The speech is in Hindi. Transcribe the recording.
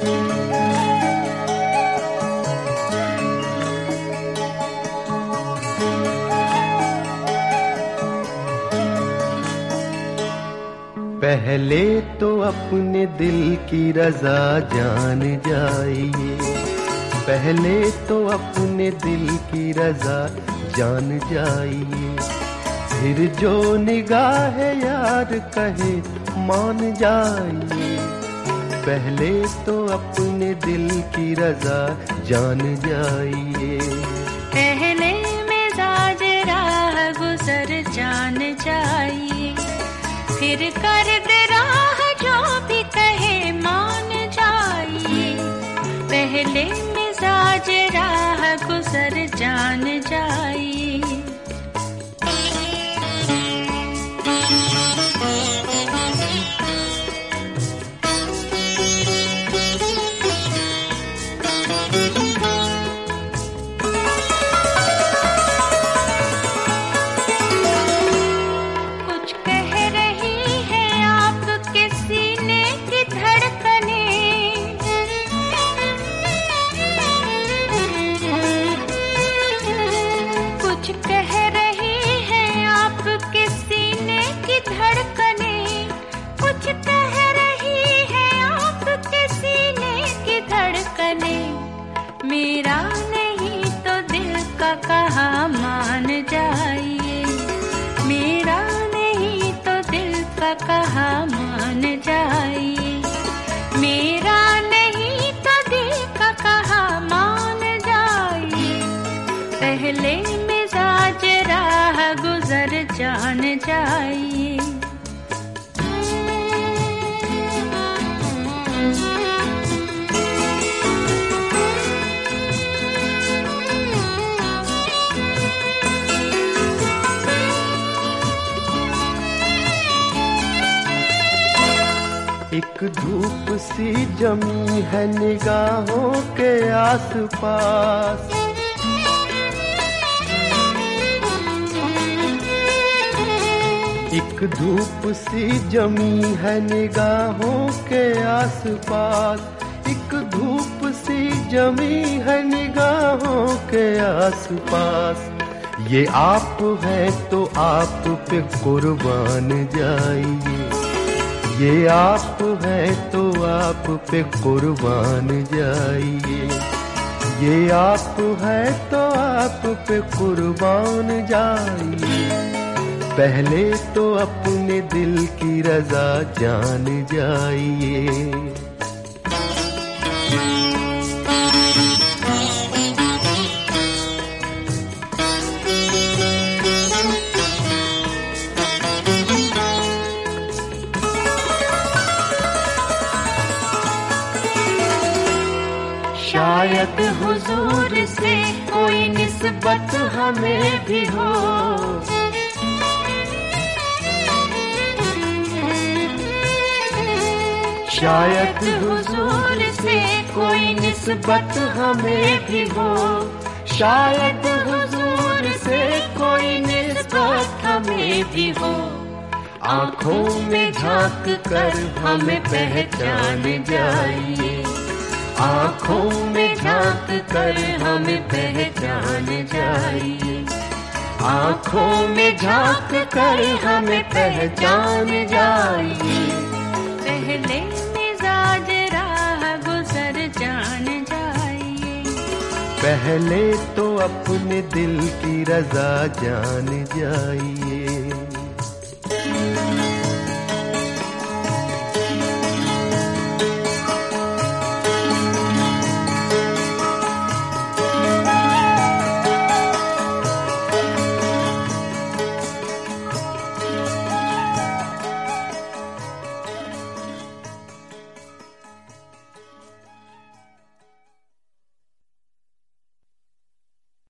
पहले तो अपने दिल की रजा जान जाइए, पहले तो अपने दिल की रजा जान जाइए, फिर जो निगाह यार कहे मान जाइए। पहले तो अपने दिल की रजा जान जाइए, पहले मिजाज राह गुजर जान जाइए, फिर कर दे राह जो भी कहे मान जाइए। पहले मिजाज राह गुजर जान जाइए। मेरा नहीं तो दिल का कहा मान जाइए, मेरा नहीं तो दिल का कहा मान जाइए, मेरा नहीं तो दिल का कहा मान जाइए। पहले मिजाज राह गुजर जान जाइए। एक धूप सी जमी है निगाहों के आसपास, एक धूप सी जमी है निगाहों के आसपास, एक धूप सी जमी है निगाहों के आसपास। ये आप है तो आप पे कुर्बान जाइए, ये आप है तो आप पे कुर्बान जाइए, ये आप है तो आप पे कुर्बान जाइए। पहले तो अपने दिल की रजा जान जाइए। शायद हुजूर से कोई निस्बत हमें भी हो, शायद हुजूर से कोई निस्बत हमें भी हो, शायद हुजूर से कोई निस्बत हमें भी हो। आँखों में झांक कर हमें पहचान जाइए, आँखों में झांक कर हमें पहचान जाइए, आँखों में झांक कर हमें पहचान जाइए। पहले मिजाज राह गुजर जान जाइए, पहले तो अपने दिल की रजा जान जाइए।